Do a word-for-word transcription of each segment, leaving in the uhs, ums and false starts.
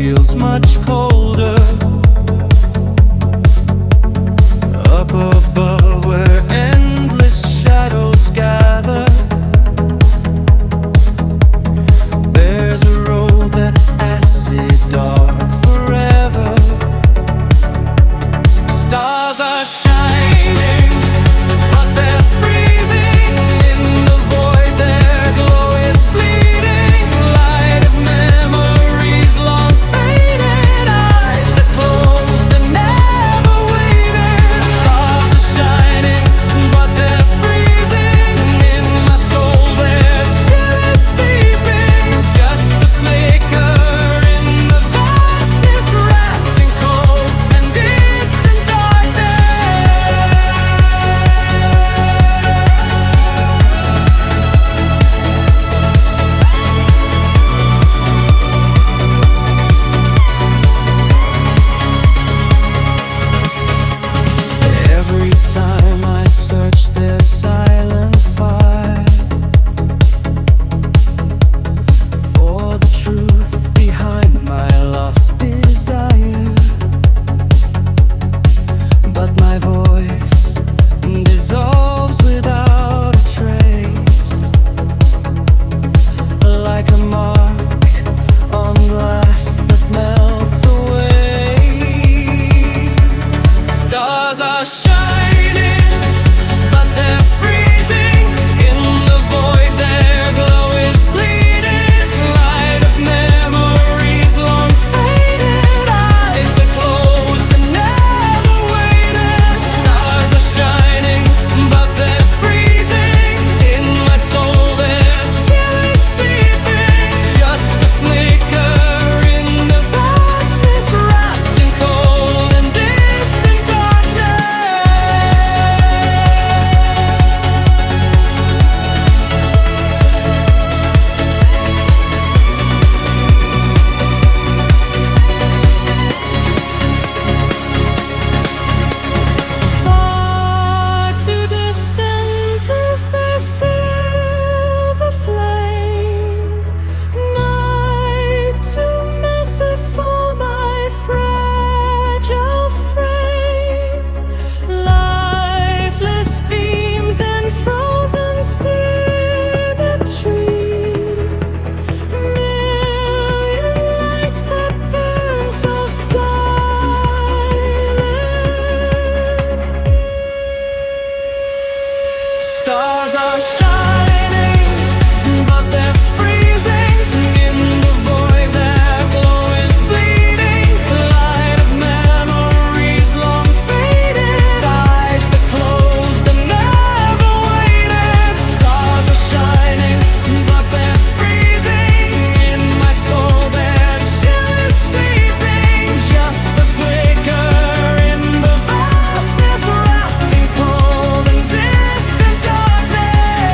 feels much colder. Up above where endless shadows gather, there's a road that acid dark forever. Stars are shining, but they're freezing in the void. Their glow is bleeding, light of memories long faded, eyes that closed and never waited. Stars are shining, but they're freezing in my soul. Their chill is seeping, just a flicker in the vastness, wrapped in cold and distant darkness. Every time I search their silent fire for the truth behind my lost desire, but my voice dissolves without a trace, like a mark on glass that melts away. Stars are shining, but they're freezing in the void. Their glow is bleeding, light of memories long faded, eyes that closed and never waited. Stars are shining, but they're freezing in my soul. Their chill is seeping, just a flicker in the vastness, wrapped in cold and distant darkness. Far too distant is their silver flame, night too massive for my fragile frame, lifeless beams and frozen symmetry, million lights that burn so silent. Stars are shining, but they're freezing in the void. Their glow is bleeding, light of memories long faded, eyes that closed and never waited. Stars are shining, but they're freezing in my soul. Their chill is seeping, just a flicker in the vastness, wrapped in cold and distant darkness.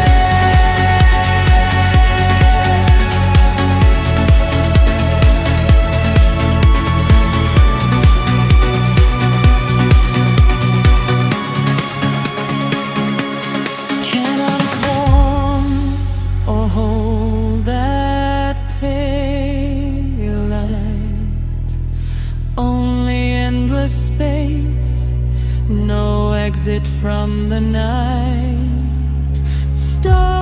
Cannot form or hold that pale light, only endless space, no exit from the night. Stars